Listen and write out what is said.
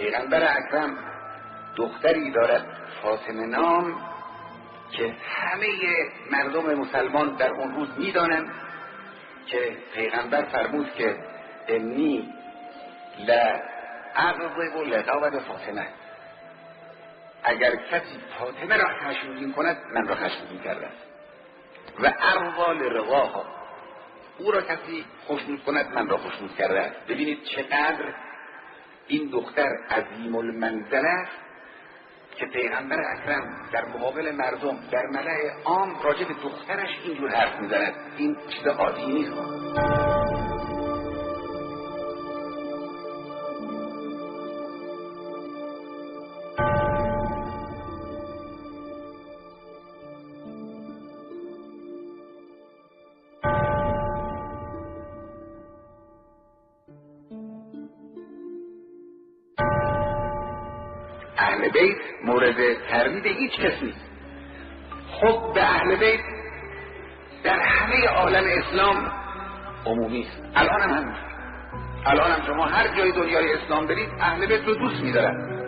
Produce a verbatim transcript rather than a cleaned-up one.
پیغمبر اکرم دختری دارد فاطمه نام که همه مردم مسلمان در اون روز میدانند که پیغمبر فرمود که انی لأغضب لغضب فاطمه، اگر کسی فاطمه را خشمگین کند من را خشمگین کرده است، و ارضا لرضاها، او را کسی خوشنود کند من را خوشنود کرده است. ببینید چقدر این دختر عظیم المنزله است که پیغمبر اکرم در مقابل مردم در ملأ عام راجع به دخترش اینجور حرف میزند. این چیز عادی نیست. اهل بیت مورد تردید هیچ کس نیست. خب به اهل بیت در همه عالم اسلام عمومی است. الان هم همین. الان هم شما هر جای دنیای اسلام برید اهل بیت رو دوست می‌دارن.